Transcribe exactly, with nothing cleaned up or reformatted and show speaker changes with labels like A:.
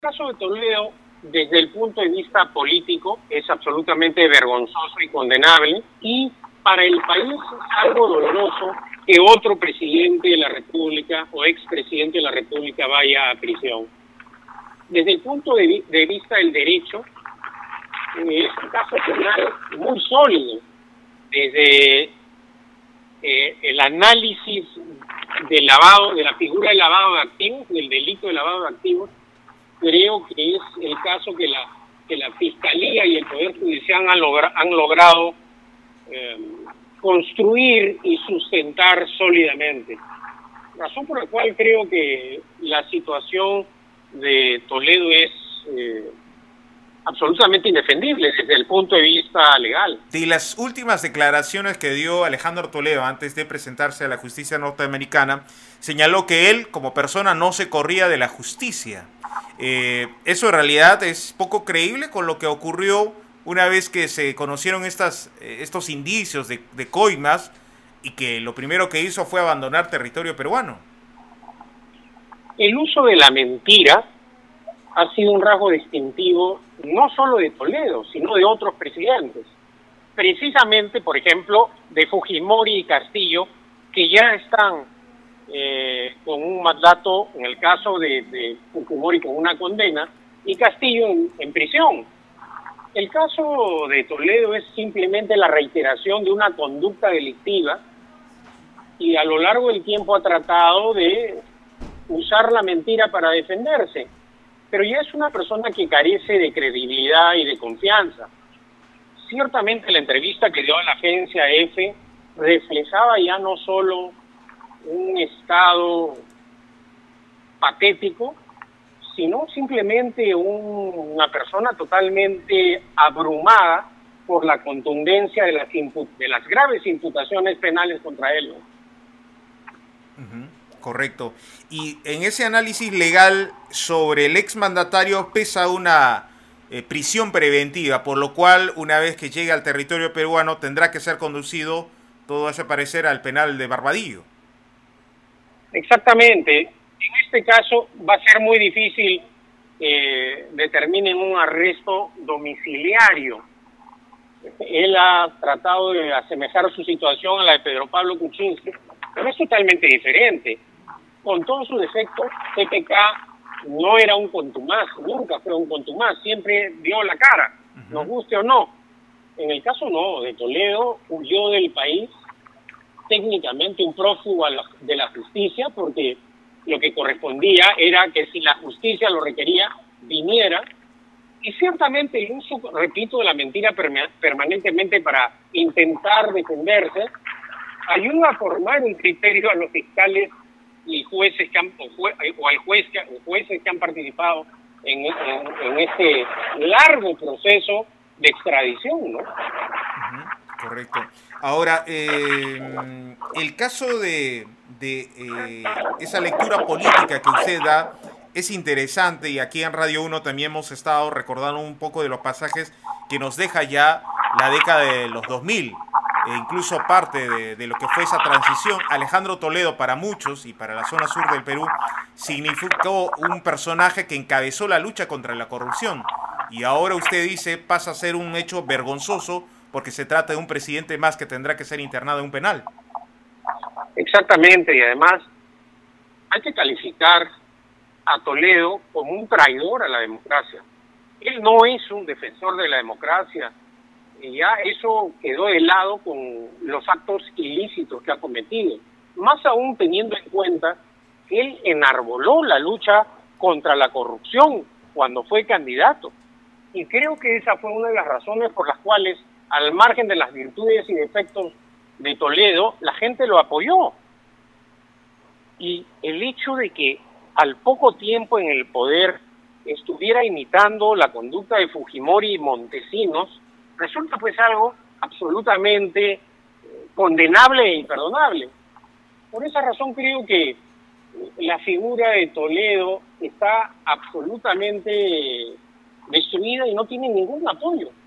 A: caso de Toledo, desde el punto de vista político, es absolutamente vergonzoso y condenable, y para el país es algo doloroso que otro presidente de la República o expresidente de la República vaya a prisión. Desde el punto de, vi de vista del derecho, eh, es un caso penal muy sólido, desde eh, el análisis del lavado, de la figura del lavado de activos, del delito de lavado de activos. Creo que es el caso que la que la Fiscalía y el Poder Judicial han, logra, han logrado eh, construir y sustentar sólidamente. Razón por la cual creo que la situación de Toledo es eh, absolutamente indefendible desde el punto de vista legal.
B: De las últimas declaraciones que dio Alejandro Toledo antes de presentarse a la justicia norteamericana, señaló que él como persona no se corría de la justicia. Eh, eso en realidad es poco creíble con lo que ocurrió una vez que se conocieron estas, eh, estos indicios de, de coimas, y que lo primero que hizo fue abandonar territorio peruano.
A: El uso de la mentira ha sido un rasgo distintivo no solo de Toledo, sino de otros presidentes. Precisamente, por ejemplo, de Fujimori y Castillo, que ya están eh, con un mandato, en el caso de, de Fujimori con una condena, y Castillo en, en prisión. El caso de Toledo es simplemente la reiteración de una conducta delictiva, y a lo largo del tiempo ha tratado de usar la mentira para defenderse. Pero ya es una persona que carece de credibilidad y de confianza. Ciertamente la entrevista que dio a la agencia EFE reflejaba ya no solo un estado patético, sino simplemente un, una persona totalmente abrumada por la contundencia de las, de las graves imputaciones penales contra él, ¿no?
B: Uh-huh. Correcto. Y en ese análisis legal sobre el exmandatario pesa una eh, prisión preventiva, por lo cual una vez que llegue al territorio peruano tendrá que ser conducido, todo hace parecer, al penal de Barbadillo.
A: Exactamente. En este caso va a ser muy difícil eh, determinen un arresto domiciliario. Él ha tratado de asemejar su situación a la de Pedro Pablo Kuczynski, pero es totalmente diferente. Con todos sus defectos, C P K no era un contumaz, nunca fue un contumaz, siempre dio la cara, uh-huh. Nos guste o no. En el caso no, de Toledo huyó del país, técnicamente un prófugo de la justicia, porque lo que correspondía era que si la justicia lo requería, viniera, y ciertamente el uso, repito, de la mentira permanentemente para intentar defenderse, ayuda a formar un criterio a los fiscales y jueces que han, o, jue, o al juez que, o jueces que han participado en, en, en este largo proceso de extradición, ¿no?
B: Uh-huh. Correcto. Ahora, eh, el caso de, de eh, esa lectura política que usted da es interesante, y aquí en Radio uno también hemos estado recordando un poco de los pasajes que nos deja ya la década de los dos mil, e incluso parte de, de lo que fue esa transición. Alejandro Toledo, para muchos y para la zona sur del Perú, significó un personaje que encabezó la lucha contra la corrupción, y ahora usted dice pasa a ser un hecho vergonzoso porque se trata de un presidente más que tendrá que ser internado en un penal.
A: Exactamente, y además hay que calificar a Toledo como un traidor a la democracia. Él no es un defensor de la democracia, y ya eso quedó de lado con los actos ilícitos que ha cometido. Más aún teniendo en cuenta que él enarboló la lucha contra la corrupción cuando fue candidato. Y creo que esa fue una de las razones por las cuales, al margen de las virtudes y defectos de Toledo, la gente lo apoyó. Y el hecho de que al poco tiempo en el poder estuviera imitando la conducta de Fujimori y Montesinos, resulta pues algo absolutamente condenable e imperdonable. Por esa razón creo que la figura de Toledo está absolutamente destruida y no tiene ningún apoyo.